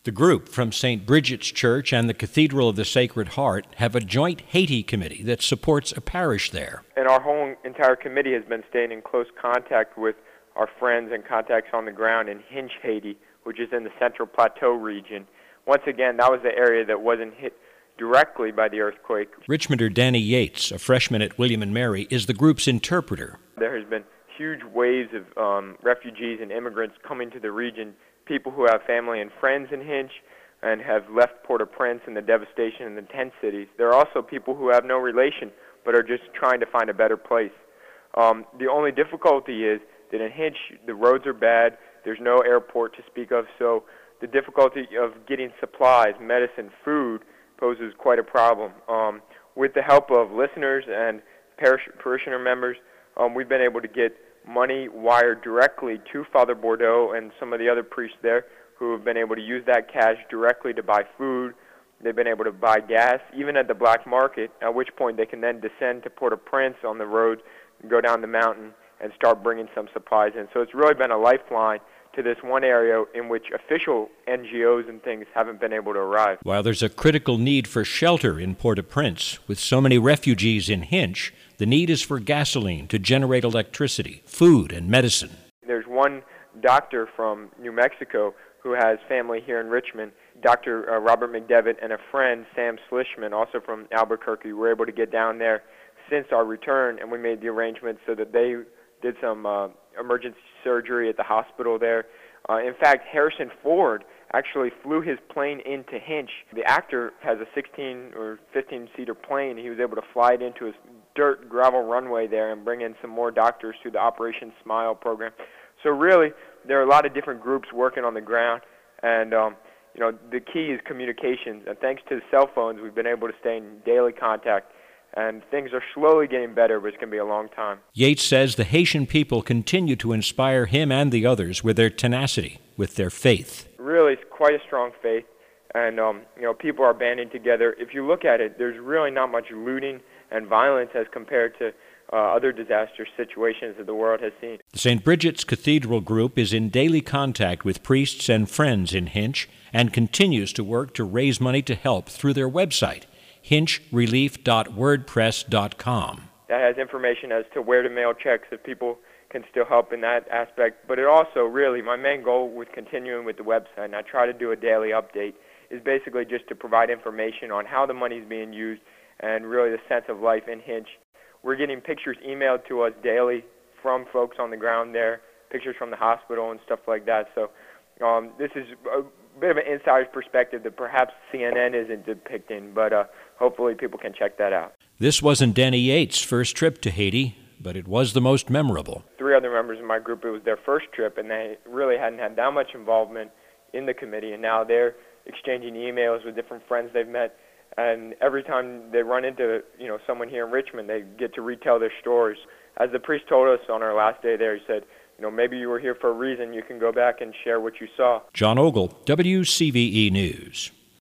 The group from St. Bridget's Church and the Cathedral of the Sacred Heart have a joint Haiti committee that supports a parish there. And our whole entire committee has been staying in close contact with our friends and contacts on the ground in Hinche, Haiti, which is in the Central Plateau region. Once again, that was the area that wasn't hit directly by the earthquake. Richmonder Danny Yates, a freshman at William & Mary, is the group's interpreter. There has been huge waves of refugees and immigrants coming to the region, people who have family and friends in Hinche and have left Port-au-Prince and the devastation in the tent cities. There are also people who have no relation but are just trying to find a better place. The only difficulty is that in Hinche, the roads are bad, there's no airport to speak of, so the difficulty of getting supplies, medicine, food poses quite a problem. With the help of listeners and parishioner members, we've been able to get money wired directly to Father Bordeaux and some of the other priests there who have been able to use that cash directly to buy food. They've been able to buy gas, even at the black market, at which point they can then descend to Port-au-Prince on the road, go down the mountain, and start bringing some supplies in. So it's really been a lifeline to this one area in which official NGOs and things haven't been able to arrive. While there's a critical need for shelter in Port-au-Prince, with so many refugees in Hinche, the need is for gasoline to generate electricity, food, and medicine. There's one doctor from New Mexico who has family here in Richmond, Dr. Robert McDevitt, and a friend, Sam Slishman, also from Albuquerque, were able to get down there since our return, and we made the arrangements so that they did some emergency surgery at the hospital there. In fact, Harrison Ford actually flew his plane into Hinche. The actor has a 16 or 15-seater plane. He was able to fly it into his dirt gravel runway there and bring in some more doctors through the Operation Smile program. So really, there are a lot of different groups working on the ground, and the key is communications. And thanks to the cell phones, we've been able to stay in daily contact. And things are slowly getting better, but it's going to be a long time. Yates says the Haitian people continue to inspire him and the others with their tenacity, with their faith. Really, it's quite a strong faith, and people are banding together. If you look at it, there's really not much looting and violence as compared to other disaster situations that the world has seen. The St. Bridget's Cathedral Group is in daily contact with priests and friends in Hinche and continues to work to raise money to help through their website, hinchrelief.wordpress.com. That has information as to where to mail checks if people can still help in that aspect. But it also really, my main goal with continuing with the website, and I try to do a daily update, is basically just to provide information on how the money is being used and really the sense of life in Hinche. We're getting pictures emailed to us daily from folks on the ground there, pictures from the hospital and stuff like that. So this is a bit of an insider's perspective that perhaps CNN isn't depicting, but hopefully people can check that out. This wasn't Danny Yates' first trip to Haiti, but it was the most memorable. 3 other members of my group, it was their first trip, and they really hadn't had that much involvement in the committee, and now they're exchanging emails with different friends they've met, and every time they run into someone here in Richmond, they get to retell their stories. As the priest told us on our last day there, he said, maybe you were here for a reason. You can go back and share what you saw. John Ogle, WCVE News.